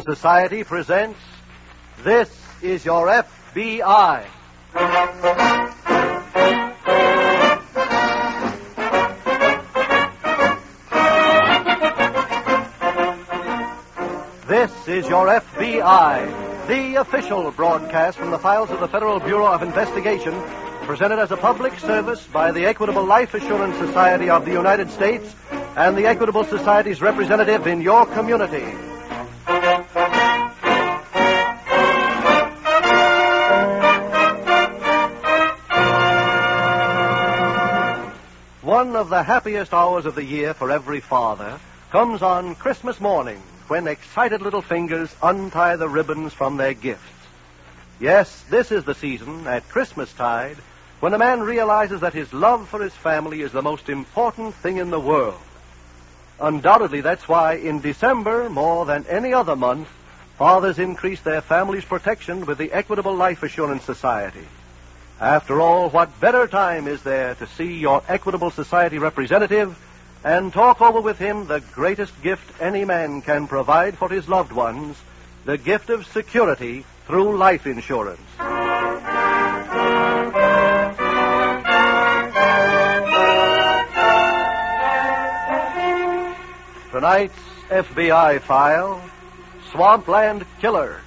Society presents This Is Your FBI. This is Your FBI, the official broadcast from the files of the Federal Bureau of Investigation, presented as a public service by the Equitable Life Assurance Society of the United States and the Equitable Society's representative in your community. One of the happiest hours of the year for every father comes on Christmas morning, when excited little fingers untie the ribbons from their gifts. Yes, this is the season, at Christmastide, when a man realizes that his love for his family is the most important thing in the world. Undoubtedly, that's why in December, more than any other month, fathers increase their family's protection with the Equitable Life Assurance Society. After all, what better time is there to see your Equitable Society representative and talk over with him the greatest gift any man can provide for his loved ones, the gift of security through life insurance. Tonight's FBI file, Swampland Killer.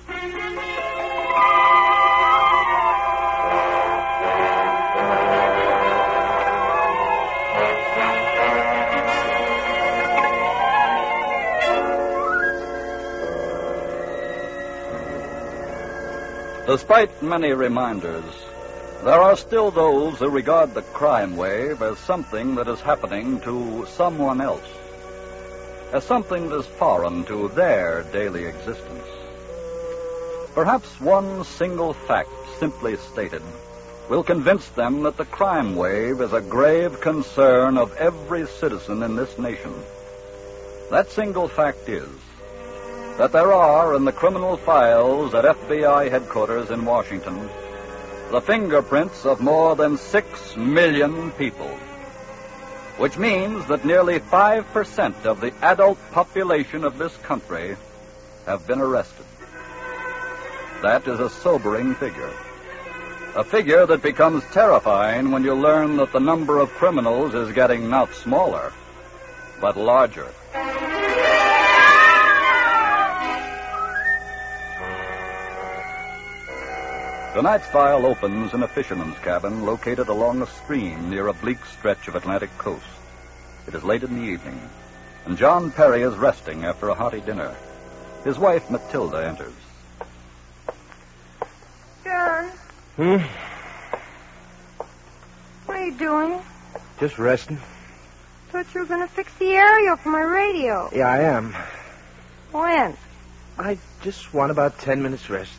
Despite many reminders, there are still those who regard the crime wave as something that is happening to someone else, as something that is foreign to their daily existence. Perhaps one single fact, simply stated, will convince them that the crime wave is a grave concern of every citizen in this nation. That single fact is that there are in the criminal files at FBI headquarters in Washington the fingerprints of more than 6 million people, which means that nearly 5% of the adult population of this country have been arrested. That is a sobering figure, a figure that becomes terrifying when you learn that the number of criminals is getting not smaller, but larger. Tonight's file opens in a fisherman's cabin located along a stream near a bleak stretch of Atlantic coast. It is late in the evening, and John Perry is resting after a hearty dinner. His wife, Matilda, enters. John. What are you doing? Just resting. Thought you were going to fix the aerial for my radio. Yeah, I am. When? I just want about 10 minutes rest.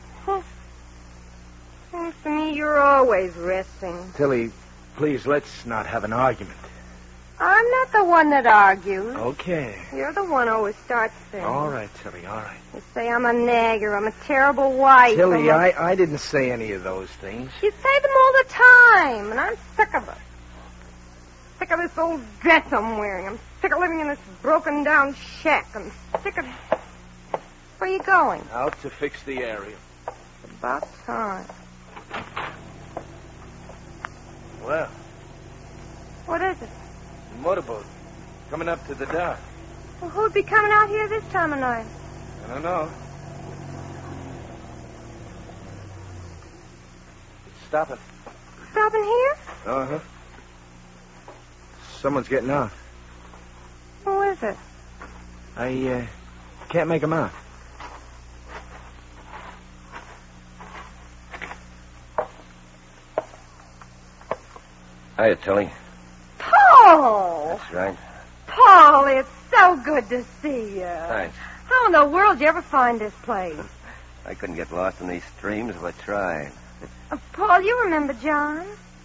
Seems to me you're always resting. Tilly, please, let's not have an argument. I'm not the one that argues. Okay. You're the one who always starts things. All right, Tilly, all right. You say I'm a nagger, I'm a terrible wife. Tilly, I didn't say any of those things. You say them all the time, and I'm sick of it. Sick of this old dress I'm wearing. I'm sick of living in this broken-down shack. I'm sick of... Where are you going? Out to fix the aerial. About time. Well, What is it? the motorboat coming up to the dock. Well, who'd be coming out here this time of night? I don't know. It's stopping. Stopping here? Uh-huh. Someone's getting out. Who is it? I can't make him out. Hiya, Tilly. Paul! That's right. Paul, it's so good to see you. Thanks. How in the world did you ever find this place? I couldn't get lost in these streams if I tried. Paul, you remember John?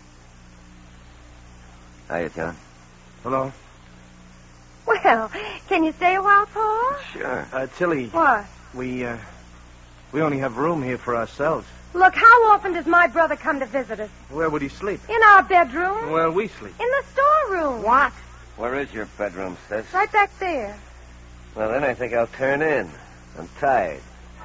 Hiya, John. Hello? Well, can you stay a while, Paul? Sure. Tilly, What? we only have room here for ourselves. Look, how often does my brother come to visit us? Where would he sleep? In our bedroom? Where we sleep. In the storeroom. What? Where is your bedroom, sis? Right back there. Well, then I think I'll turn in. I'm tired.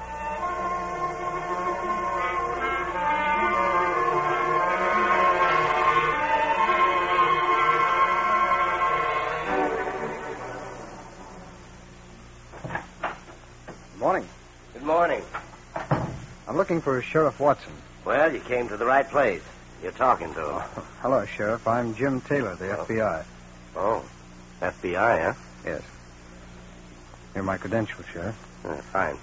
Morning. Good morning. I'm looking for Sheriff Watson. Well, you came to the right place. You're talking to him. Hello, Sheriff. I'm Jim Taylor, the FBI. Oh, FBI, huh? Yes. Here are my credentials, Sheriff. Fine.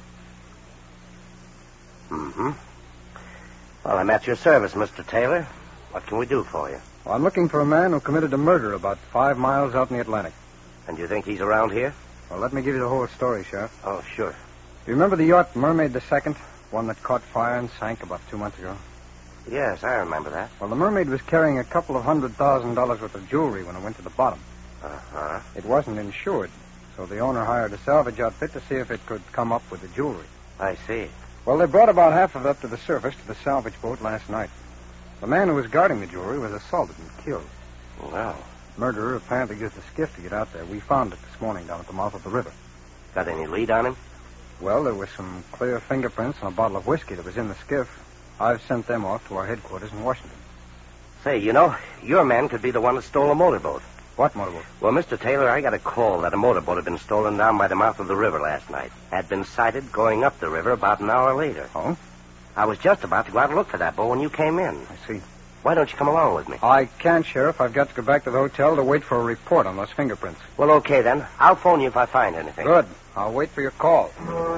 Mm-hmm. Well, I'm at your service, Mr. Taylor. What can we do for you? Well, I'm looking for a man who committed a murder about 5 miles out in the Atlantic. And you think he's around here? Well, let me give you the whole story, Sheriff. Oh, sure. Do you remember the yacht Mermaid II? One that caught fire and sank about 2 months ago? Yes, I remember that. Well, the Mermaid was carrying a couple of $100,000 worth of jewelry when it went to the bottom. Uh-huh. It wasn't insured, so the owner hired a salvage outfit to see if it could come up with the jewelry. I see. Well, they brought about half of it up to the surface to the salvage boat last night. The man who was guarding the jewelry was assaulted and killed. Well, Murderer apparently used the skiff to get out there. We found it this morning down at the mouth of the river. got any lead on him? Well, there were some clear fingerprints on a bottle of whiskey that was in the skiff. I've sent them off to our headquarters in Washington. Say, you know, your man could be the one that stole a motorboat. What motorboat? Well, Mr. Taylor, I got a call that a motorboat had been stolen down by the mouth of the river last night. Had been sighted going up the river about an hour later. Oh? I was just about to go out and look for that boat when you came in. I see. Why don't you come along with me? I can't, Sheriff. I've got to go back to the hotel to wait for a report on those fingerprints. Well, okay, then. I'll phone you if I find anything. Good. I'll wait for your call.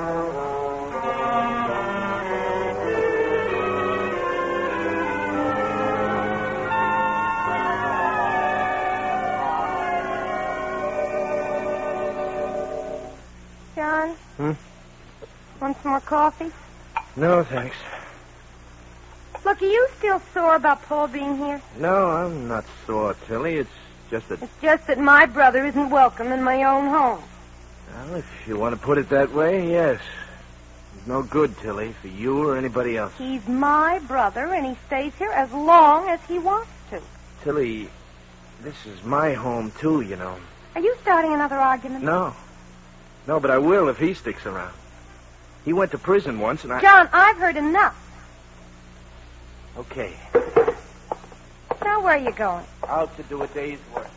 John? Want some more coffee? No, thanks. Look, are you still sore about Paul being here? No, I'm not sore, Tilly. It's just that... It's just that my brother isn't welcome in my own home. Well, if you want to put it that way, yes. It's no good, Tilly, for you or anybody else. He's my brother, and he stays here as long as he wants to. Tilly, this is my home, too, you know. Are you starting another argument? No. No, but I will if he sticks around. He went to prison once, and I... John, I've heard enough. Okay. Now, where are you going? Out to do a day's work.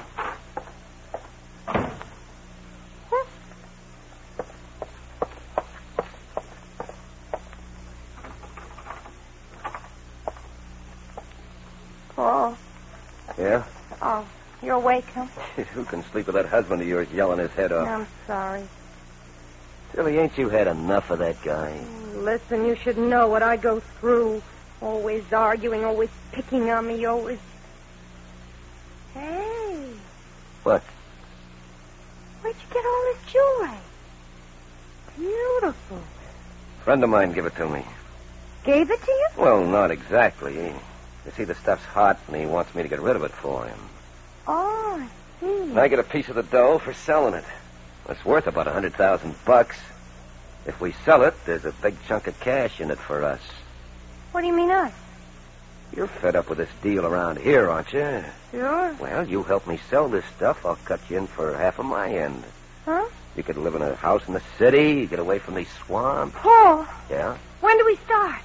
Paul. Yeah? Oh, you're awake, huh? Who can sleep with that husband of yours yelling his head off? I'm sorry. Tilly, ain't you had enough of that guy? Listen, you should know what I go through. Always arguing, always picking on me, always... Hey. What? Where'd you get all this jewelry? Beautiful. A friend of mine gave it to me. Gave it to you? Well, not exactly. You see, the stuff's hot, and he wants me to get rid of it for him. Oh, I see. And I get a piece of the dough for selling it. It's worth about $100,000. If we sell it, there's a big chunk of cash in it for us. What do you mean, us? You're fed up with this deal around here, aren't you? Sure. Well, you help me sell this stuff, I'll cut you in for half of my end. Huh? You could live in a house in the city, get away from these swamps. Paul, Yeah? when do we start?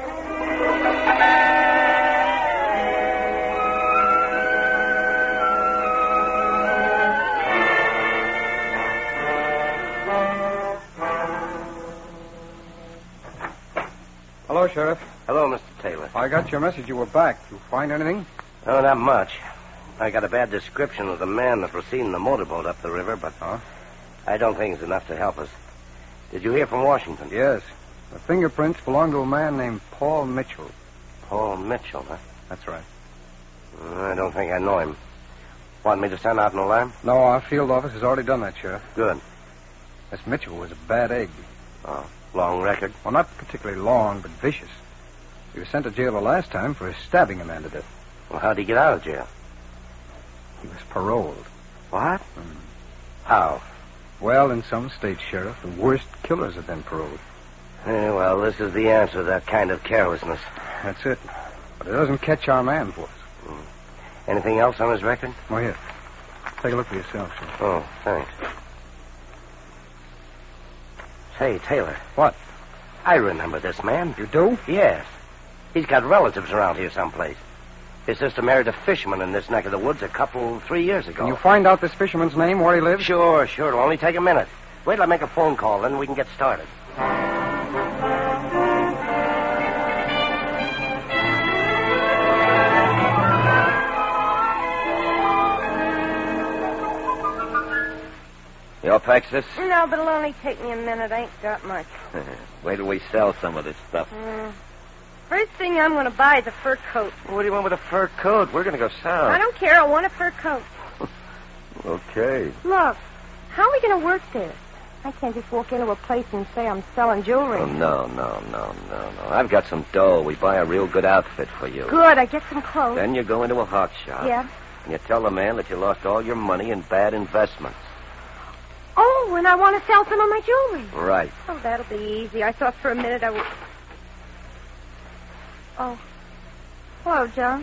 Hello, Sheriff. Hello, Mr. Taylor. I got your message you were back. You find anything? Oh, not much. I got a bad description of the man that was seen in the motorboat up the river, but I don't think it's enough to help us. Did you hear from Washington? Yes. The fingerprints belong to a man named Paul Mitchell. Paul Mitchell, huh? That's right. I don't think I know him. Want me to send out an alarm? No, our field office has already done that, Sheriff. Good. This Mitchell was a bad egg. Oh, long record. Well, not particularly long, but vicious. He was sent to jail the last time for stabbing a man to death. Well, how'd he get out of jail? He was paroled. What? How? Well, in some states, Sheriff, the worst killers have been paroled. Well, this is the answer to that kind of carelessness. That's it. But it doesn't catch our man for us. Anything else on his record? Oh, here. Take a look for yourself, Sheriff. Oh, thanks. Say, Taylor. What? I remember this man. You do? Yes. He's got relatives around here someplace. His sister married a fisherman in this neck of the woods 3 years ago. Can you find out this fisherman's name, where he lives? Sure. It'll only take a minute. Wait till I make a phone call, then we can get started. You all pack this? No, but it'll only take me a minute. I ain't got much. Wait till we sell some of this stuff. First thing I'm going to buy is a fur coat. What do you want with a fur coat? We're going to go south. I don't care. I want a fur coat. Okay. Look, how are we going to work this? I can't just walk into a place and say I'm selling jewelry. Oh, no. I've got some dough. We buy a real good outfit for you. Good. I get some clothes. Then you go into a hawk shop. Yeah. And you tell the man that you lost all your money in bad investments. Oh, and I want to sell some of my jewelry. Right. Oh, that'll be easy. I thought for a minute I would... Oh. Hello, John.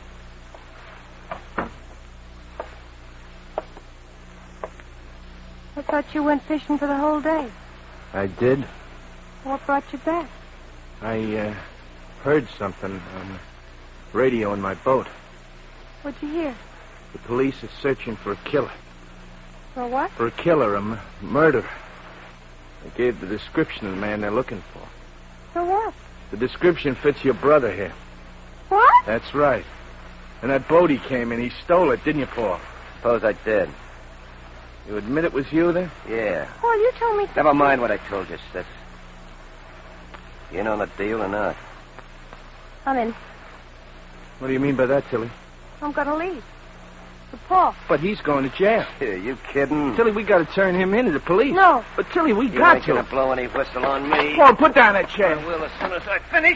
I thought you went fishing for the whole day. I did. What brought you back? I heard something on the radio in my boat. What'd you hear? The police is searching for a killer. For what? For a killer, a murderer. I gave the description of the man they're looking for. For what? The description fits your brother here. What? That's right. And that boat he came in, he stole it, didn't you, Paul? Suppose I did. You admit it was you, then? Yeah. Paul, you told me... Never mind what I told you, Sis. You in on the deal or not? I'm in. What do you mean by that, Tilly? I'm going to leave. But Paul... But he's going to jail. Yeah, you kidding? Tilly, we got to turn him in to the police. No. But, Tilly, we You got ain't to. gonna blow any whistle on me. Paul, put down that chair. I will as soon as I finish.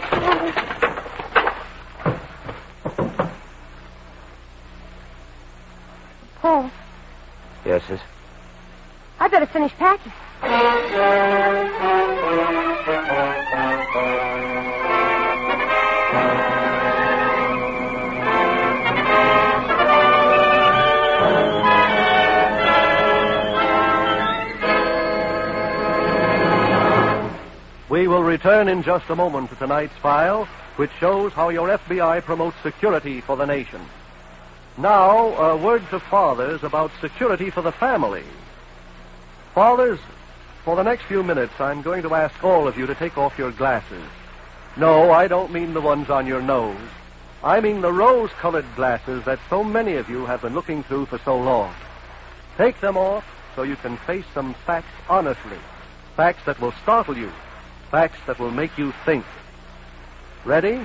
Paul, Yes, Sis? I better finish packing. We will return in just a moment to tonight's file, which shows how your FBI promotes security for the nation. Now, a word to fathers about security for the family. Fathers, for the next few minutes, I'm going to ask all of you to take off your glasses. No, I don't mean the ones on your nose. I mean the rose-colored glasses that so many of you have been looking through for so long. Take them off so you can face some facts honestly. Facts that will startle you. Facts that will make you think. Ready?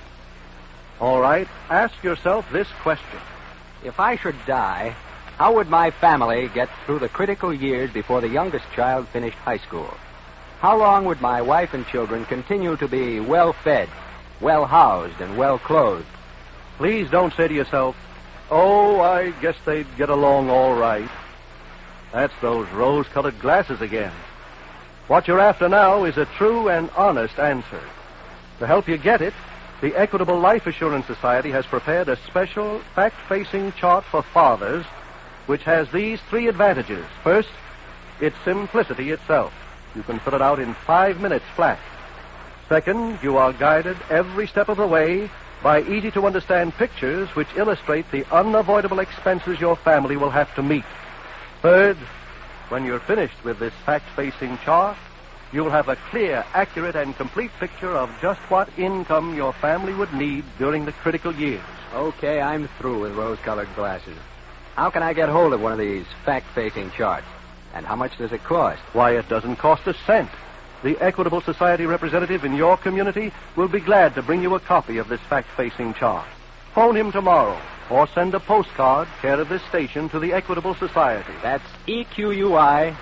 All right. Ask yourself this question. If I should die, how would my family get through the critical years before the youngest child finished high school? How long would my wife and children continue to be well-fed, well-housed, and well-clothed? Please don't say to yourself, oh, I guess they'd get along all right. That's those rose-colored glasses again. What you're after now is a true and honest answer. To help you get it, the Equitable Life Assurance Society has prepared a special fact-facing chart for fathers, which has these 3 advantages. First, it's simplicity itself. You can fill it out in 5 minutes flat. Second, you are guided every step of the way by easy-to-understand pictures which illustrate the unavoidable expenses your family will have to meet. Third, when you're finished with this fact-facing chart, you'll have a clear, accurate, and complete picture of just what income your family would need during the critical years. Okay, I'm through with rose-colored glasses. How can I get hold of one of these fact-facing charts? And how much does it cost? Why, it doesn't cost a cent. The Equitable Society representative in your community will be glad to bring you a copy of this fact-facing chart. Phone him tomorrow or send a postcard care of this station to the Equitable Society. That's EQUITABLE.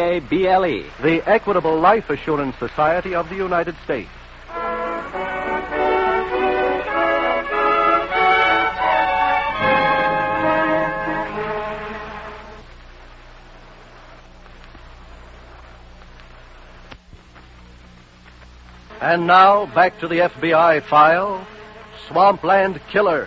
The Equitable Life Assurance Society of the United States. And now, back to the FBI file, Swampland Killer.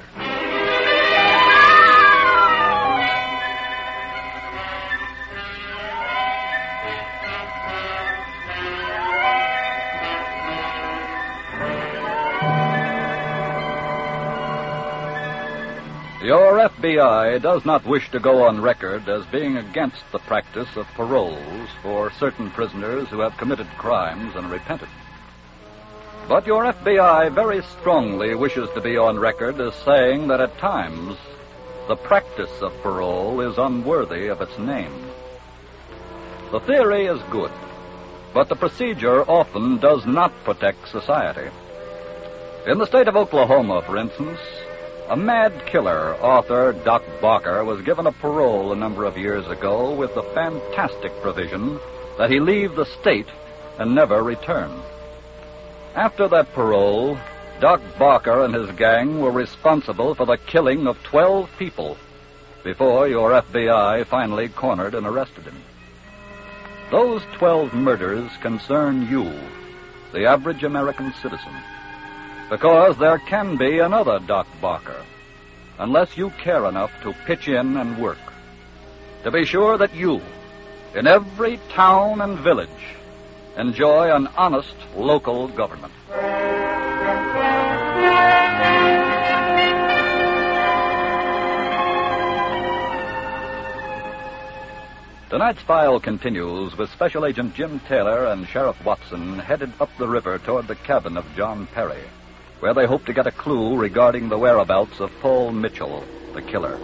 Your FBI does not wish to go on record as being against the practice of paroles for certain prisoners who have committed crimes and repented. But your FBI very strongly wishes to be on record as saying that at times the practice of parole is unworthy of its name. The theory is good, but the procedure often does not protect society. In the state of Oklahoma, for instance, a mad killer, author Doc Barker, was given a parole a number of years ago with the fantastic provision that he leave the state and never return. After that parole, Doc Barker and his gang were responsible for the killing of 12 people before your FBI finally cornered and arrested him. Those 12 murders concern you, the average American citizen, because there can be another Doc Barker, unless you care enough to pitch in and work, to be sure that you, in every town and village, enjoy an honest local government. Tonight's file continues with Special Agent Jim Taylor and Sheriff Watson headed up the river toward the cabin of John Perry, where they hope to get a clue regarding the whereabouts of Paul Mitchell, the killer.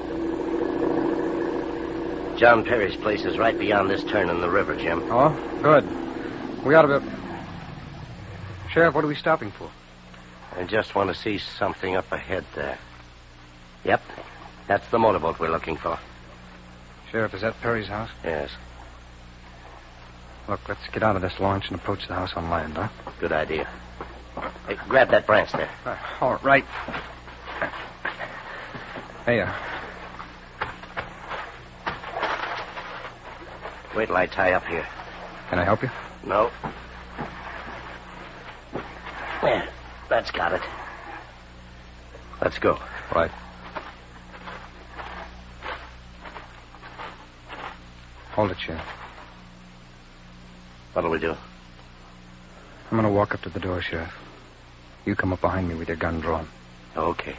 John Perry's place is right beyond this turn in the river, Jim. Oh, good. We ought to be... Sheriff, what are we stopping for? I just want to see something up ahead there. Yep, that's the motorboat we're looking for. Sheriff, is that Perry's house? Yes. Look, let's get out of this launch and approach the house on land, huh? Good idea. Hey, grab that branch there. All right. Hey, Wait till I tie up here. can I help you? No. There, that's got it. Let's go. Right. Hold it, Sheriff. What'll we do? I'm going to walk up to the door, Sheriff. You come up behind me with your gun drawn. Okay.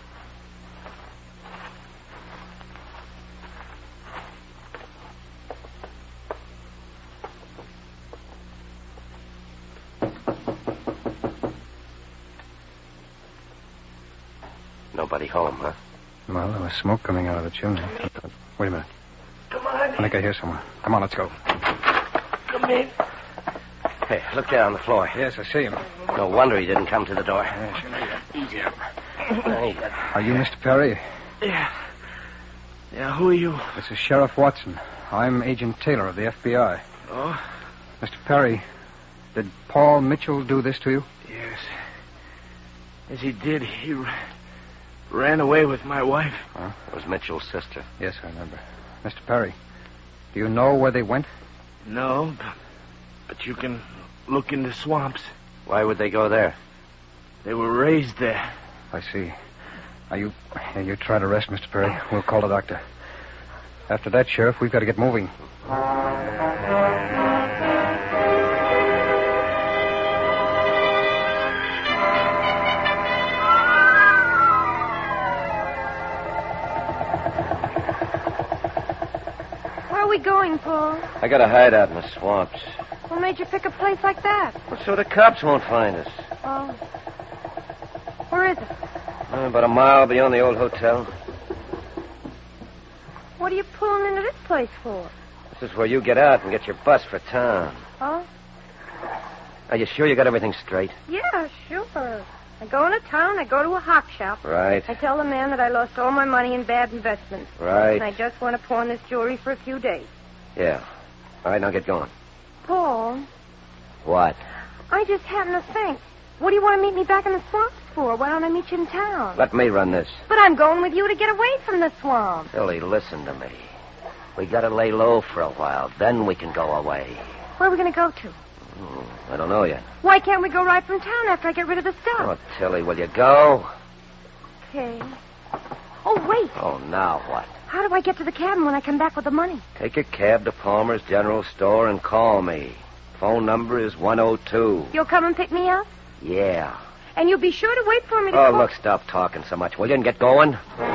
Nobody home, huh? Well, there was smoke coming out of the chimney. Wait a minute. Come on. I think I hear someone. Come on, let's go. Come in. Hey, look there on the floor. Yes, I see him. No wonder he didn't come to the door. Yeah, sure. Easy up. There you go. Are you Mr. Perry? Yeah. Yeah, who are you? This is Sheriff Watson. I'm Agent Taylor of the FBI. Oh? Mr. Perry, did Paul Mitchell do this to you? Yes. Yes, he did. He ran away with my wife. Huh? It was Mitchell's sister. Yes, I remember. Mr. Perry, do you know where they went? No, but you can look in the swamps. Why would they go there? They were raised there. I see. Now, you try to rest, Mr. Perry. We'll call the doctor. After that, Sheriff, we've got to get moving. Where are we going, Paul? I got a hideout in the swamps. What made you pick a place like that? Well, so the cops won't find us. Oh. Where is it? About a mile beyond the old hotel. What are you pulling into this place for? This is where you get out and get your bus for town. Oh? Are you sure you got everything straight? Yeah, sure. I go into town, I go to a hawk shop. Right. I tell the man that I lost all my money in bad investments. Right. And I just want to pawn this jewelry for a few days. Yeah. All right, now get going. Paul, What? I just happen to think. What do you want to meet me back in the swamps for? Why don't I meet you in town? Let me run this. But I'm going with you to get away from the swamp. Billy, listen to me. We gotta lay low for a while. Then we can go away. Where are we going to go to? I don't know yet. Why can't we go right from town after I get rid of the stuff? Oh, Tilly, will you go? Okay. Oh, wait. Oh, now what? How do I get to the cabin when I come back with the money? Take a cab to Palmer's General Store and call me. Phone number is 102. You'll come and pick me up? Yeah. And you'll be sure to wait for me to Oh, call... look, stop talking so much, will you, and get going?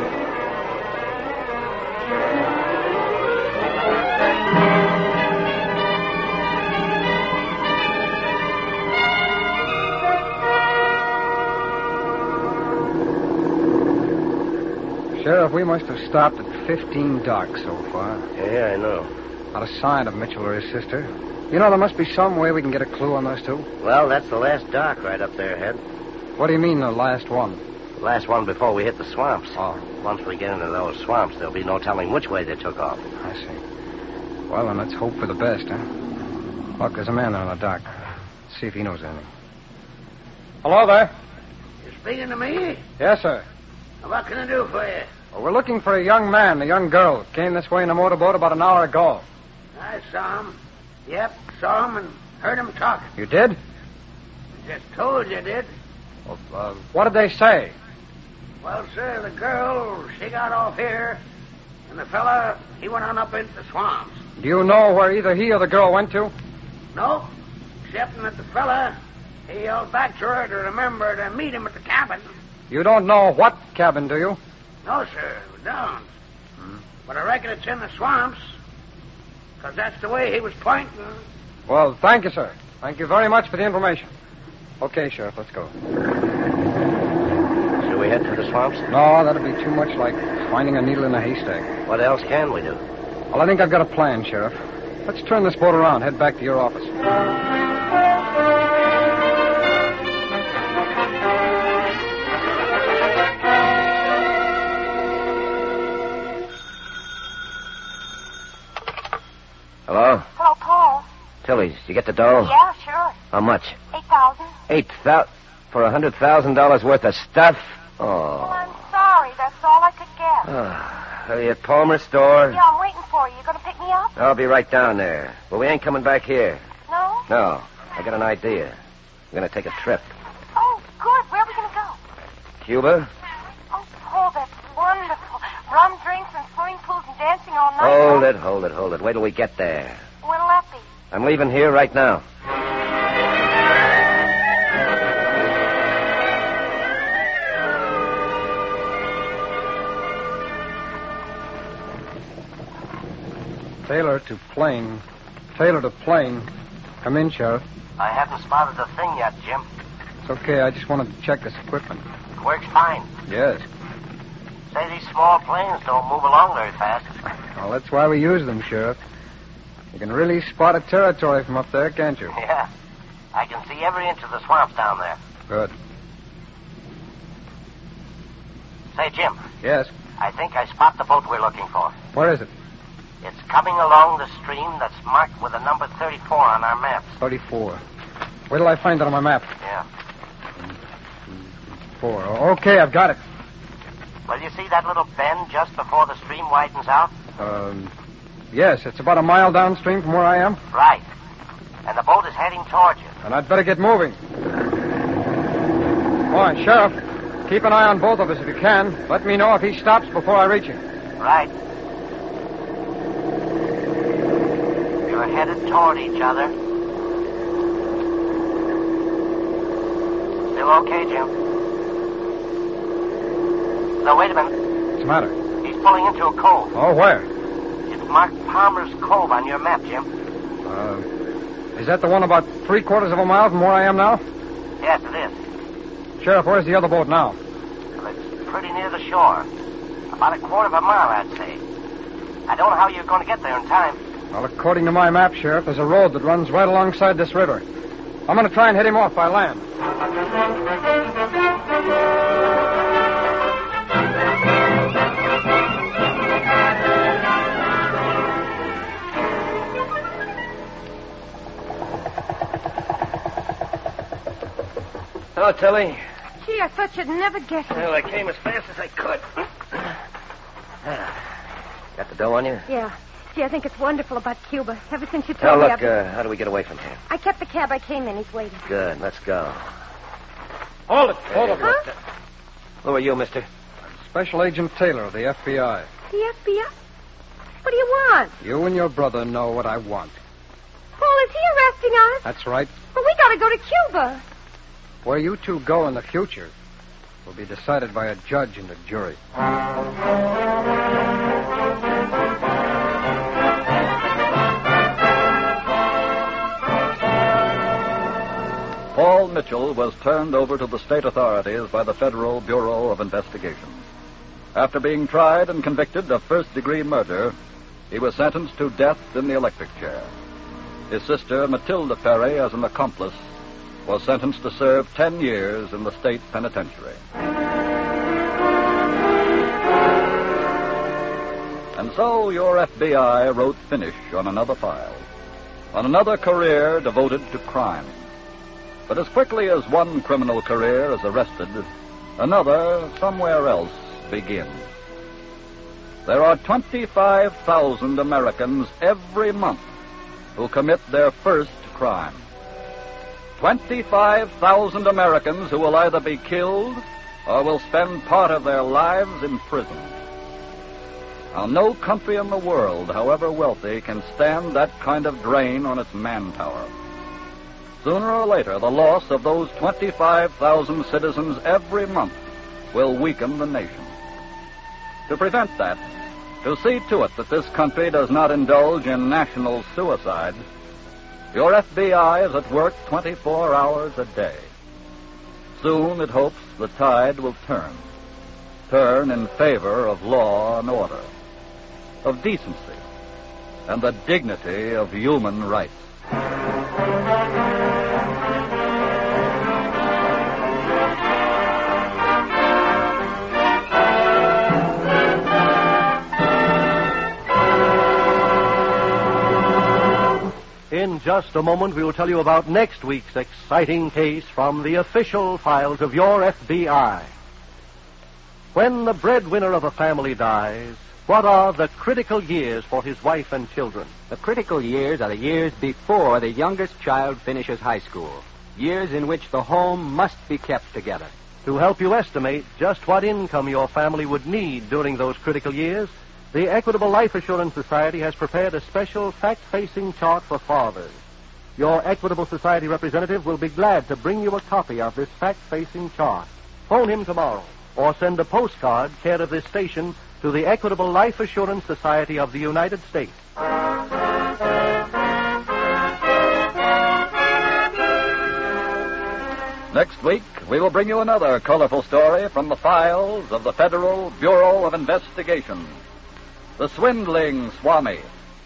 Sheriff, we must have stopped at 15 dark so far. Yeah, I know. Not a sign of Mitchell or his sister. You know, there must be some way we can get a clue on those two. Well, that's the last dock right up there ahead. What do you mean, the last one? The last one before we hit the swamps. Oh. Once we get into those swamps, there'll be no telling which way they took off. I see. Well, then let's hope for the best, huh? Look, there's a man there on the dock. Let's see if he knows anything. Hello there. You speaking to me? Yes, sir. What can I do for you? Well, we're looking for a young man, a young girl. Came this way in a motorboat about an hour ago. I saw him. Yep, saw him and heard him talking. You did? Just told you did. Well, what did they say? Well, sir, the girl, she got off here, and the fella, he went on up into the swamps. Do you know where either he or the girl went to? No, excepting that the fella, he yelled back to her to remember to meet him at the cabin. You don't know what cabin, do you? No, sir, we don't. But I reckon it's in the swamps, because that's the way he was pointing. Well, thank you, sir. Thank you very much for the information. Okay, Sheriff, let's go. Should we head to the swamps? No, that'd be too much like finding a needle in a haystack. What else can we do? Well, I think I've got a plan, Sheriff. Let's turn this boat around, head back to your office. Hello? Hello, Paul. Tilly, did you get the dough? Yeah, sure. How much? 8,000. 8,000 for $100,000 worth of stuff? Well, Oh. I'm sorry. That's all I could get. Are you at Palmer's store? Yeah, I'm waiting for you. You gonna pick me up? I'll be right down there. But we ain't coming back here. No? No. I got an idea. We're going to take a trip. Oh, good. Where are we gonna go? Cuba? Oh, Paul, that's wonderful. Rum drinks and swimming pools and dancing all night. Hold it. Wait till we get there. When'll that be? I'm leaving here right now. Taylor to plane. Taylor to plane. Come in, Sheriff. I haven't spotted a thing yet, Jim. It's okay. I just wanted to check this equipment. Works fine. Yes. Say these small planes don't move along very fast. Well, that's why we use them, Sheriff. You can really spot a territory from up there, can't you? Yeah. I can see every inch of the swamps down there. Good. Say, Jim, Yes. I think I spot the boat we're looking for. Where is it? It's coming along the stream that's marked with the number 34 on our maps. 34. Where till I find it on my map? Yeah. 4. Okay, I've got it. Well, you see that little bend just before the stream widens out? Yes, it's about a mile downstream from where I am. Right. And the boat is heading towards you. And I'd better get moving. Come on, Sheriff. Keep an eye on both of us if you can. Let me know if he stops before I reach him. Right. You're headed toward each other. Still okay, Jim? No, wait a minute. What's the matter? He's pulling into a cove. Oh, where? It's marked Palmer's Cove on your map, Jim. Is that the one about 3/4 of a mile from where I am now? Yes, it is. Sheriff, where's the other boat now? Well, it's pretty near the shore. About 1/4 of a mile, I'd say. I don't know how you're going to get there in time. Well, according to my map, Sheriff, there's a road that runs right alongside this river. I'm going to try and head him off by land. Hello, Tilly. Gee, I thought you'd never get it. Well, I came as fast as I could. Got the dough on you? Yeah. Gee, I think it's wonderful about Cuba. Ever since you Now, told me look, how do we get away from here? I kept the cab I came in. He's waiting. Good, let's go. Hold it. Hold it. Huh? Who are you, mister? Special Agent Taylor of the FBI. The FBI? What do you want? You and your brother know what I want. Paul, is he arresting us? That's right. Well, we gotta go to Cuba. Where you two go in the future will be decided by a judge and a jury. Paul Mitchell was turned over to the state authorities by the Federal Bureau of Investigation. After being tried and convicted of first-degree murder, he was sentenced to death in the electric chair. His sister, Matilda Perry, as an accomplice, was sentenced to serve 10 years in the state penitentiary. And so your FBI wrote finish on another file, on another career devoted to crime. But as quickly as one criminal career is arrested, another somewhere else begins. There are 25,000 Americans every month who commit their first crime. 25,000 Americans who will either be killed or will spend part of their lives in prison. Now, no country in the world, however wealthy, can stand that kind of drain on its manpower. Sooner or later, the loss of those 25,000 citizens every month will weaken the nation. To prevent that, to see to it that this country does not indulge in national suicide, your FBI is at work 24 hours a day. Soon, it hopes, the tide will turn in favor of law and order, of decency, and the dignity of human rights. In just a moment, we will tell you about next week's exciting case from the official files of your FBI. When the breadwinner of a family dies, what are the critical years for his wife and children? The critical years are the years before the youngest child finishes high school, years in which the home must be kept together. To help you estimate just what income your family would need during those critical years, the Equitable Life Assurance Society has prepared a special fact-facing chart for fathers. Your Equitable Society representative will be glad to bring you a copy of this fact-facing chart. Phone him tomorrow or send a postcard care of this station to the Equitable Life Assurance Society of the United States. Next week, we will bring you another colorful story from the files of the Federal Bureau of Investigation. The Swindling Swami.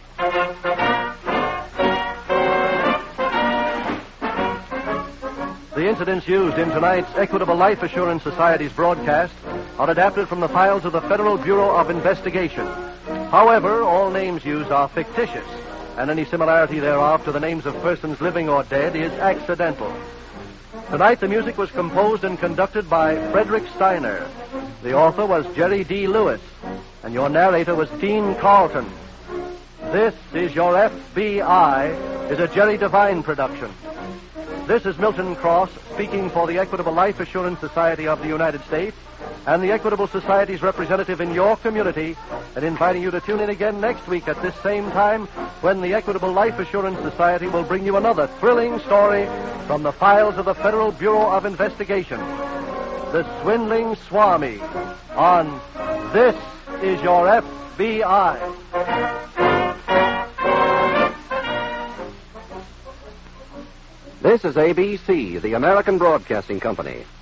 The incidents used in tonight's Equitable Life Assurance Society's broadcast are adapted from the files of the Federal Bureau of Investigation. However, all names used are fictitious, and any similarity thereof to the names of persons living or dead is accidental. Tonight, the music was composed and conducted by Frederick Steiner. The author was Jerry D. Lewis, and your narrator was Dean Carlton. This is Your FBI is a Jerry Devine production. This is Milton Cross speaking for the Equitable Life Assurance Society of the United States and the Equitable Society's representative in your community, and inviting you to tune in again next week at this same time when the Equitable Life Assurance Society will bring you another thrilling story from the files of the Federal Bureau of Investigation. The Swindling Swami on This is Your FBI. This is ABC, the American Broadcasting Company.